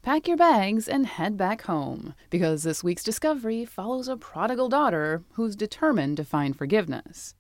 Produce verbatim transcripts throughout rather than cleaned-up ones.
pack your bags and head back home, because this week's discovery follows a prodigal daughter who's determined to find forgiveness.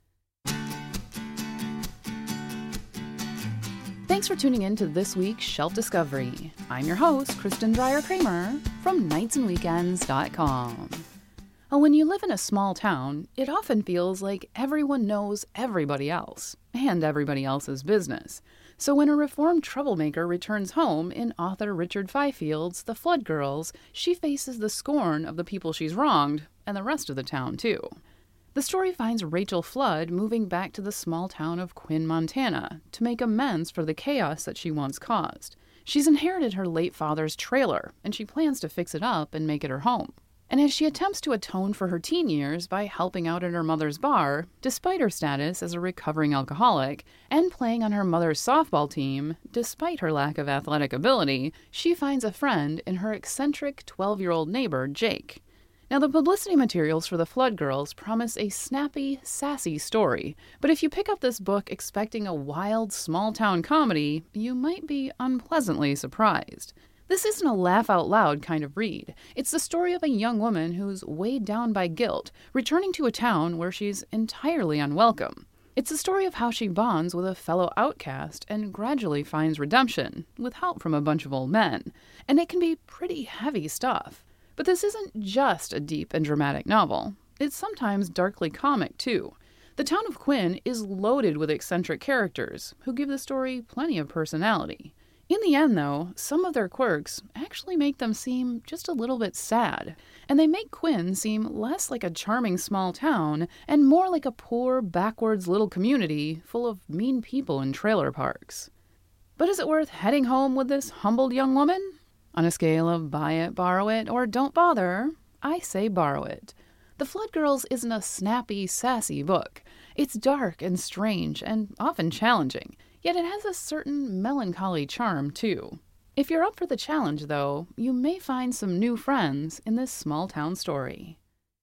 Thanks for tuning in to this week's Shelf Discovery. I'm your host, Kristen Dreyer-Kramer from nights and weekends dot com. When you live in a small town, it often feels like everyone knows everybody else, and everybody else's business. So when a reformed troublemaker returns home in author Richard Fifield's The Flood Girls, she faces the scorn of the people she's wronged, and the rest of the town too. The story finds Rachel Flood moving back to the small town of Quinn, Montana, to make amends for the chaos that she once caused. She's inherited her late father's trailer, and she plans to fix it up and make it her home. And as she attempts to atone for her teen years by helping out at her mother's bar, despite her status as a recovering alcoholic, and playing on her mother's softball team, despite her lack of athletic ability, she finds a friend in her eccentric twelve-year-old neighbor, Jake. Now, the publicity materials for The Flood Girls promise a snappy, sassy story, but if you pick up this book expecting a wild, small-town comedy, you might be unpleasantly surprised. This isn't a laugh-out-loud kind of read. It's the story of a young woman who's weighed down by guilt, returning to a town where she's entirely unwelcome. It's the story of how she bonds with a fellow outcast and gradually finds redemption, with help from a bunch of old men. And it can be pretty heavy stuff. But this isn't just a deep and dramatic novel. It's sometimes darkly comic, too. The town of Quinn is loaded with eccentric characters who give the story plenty of personality. In the end, though, some of their quirks actually make them seem just a little bit sad, and they make Quinn seem less like a charming small town and more like a poor, backwards little community full of mean people in trailer parks. But is it worth heading home with this humbled young woman? On a scale of buy it, borrow it, or don't bother, I say borrow it. The Flood Girls isn't a snappy, sassy book. It's dark and strange and often challenging. Yet it has a certain melancholy charm, too. If you're up for the challenge, though, you may find some new friends in this small-town story.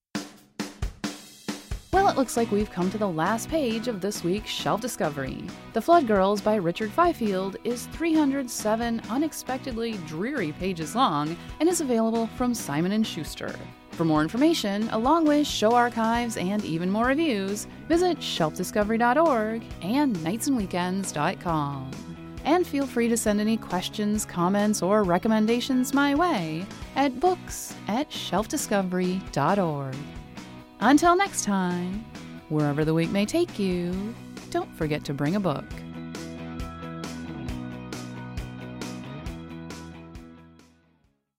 Well, it looks like we've come to the last page of this week's Shelf Discovery. The Flood Girls by Richard Fifield is three hundred seven unexpectedly dreary pages long and is available from Simon and Schuster. For more information, along with show archives and even more reviews, visit shelf discovery dot org and nights and weekends dot com. And feel free to send any questions, comments, or recommendations my way at books at shelf discovery dot org. Until next time, wherever the week may take you, don't forget to bring a book.